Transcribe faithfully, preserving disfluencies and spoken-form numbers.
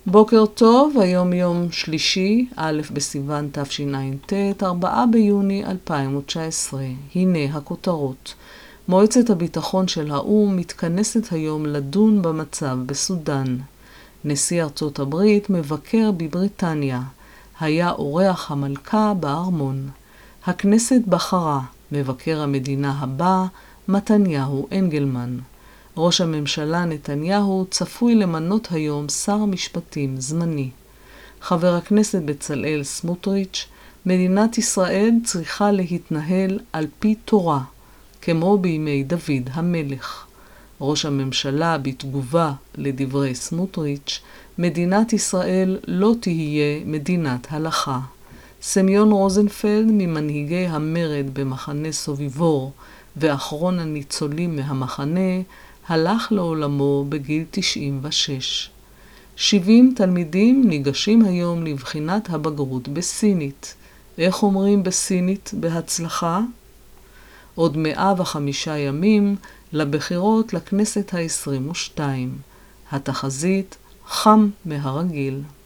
בוקר טוב, היום יום שלישי, א' בסיוון תשע"ט, ארבעה ביוני אלפיים תשע עשרה. הנה הכותרות. מועצת הביטחון של האו"ם מתכנסת היום לדון במצב בסודן. נשיא ארצות הברית מבקר בבריטניה. היה אורח המלכה בארמון. הכנסת בחרה, מבקר המדינה הבא, מתניהו אנגלמן. ראש הממשלה נתניהו צפוי למנות היום שר משפטים זמני. חבר הכנסת בצלאל סמוטריץ', מדינת ישראל צריכה להתנהל על פי תורה, כמו בימי דוד המלך. ראש הממשלה בתגובה לדברי סמוטריץ', מדינת ישראל לא תהיה מדינת הלכה. סמיון רוזנפלד ממנהיגי המרד במחנה סוביבור ואחרון הניצולים מהמחנה, הלך לעולמו בגיל תשעים ושש. שבעים תלמידים ניגשים היום לבחינת הבגרות בסינית. איך אומרים בסינית בהצלחה? עוד מאה וחמישה ימים לבחירות לכנסת העשרים ושתיים. התחזית חם מהרגיל.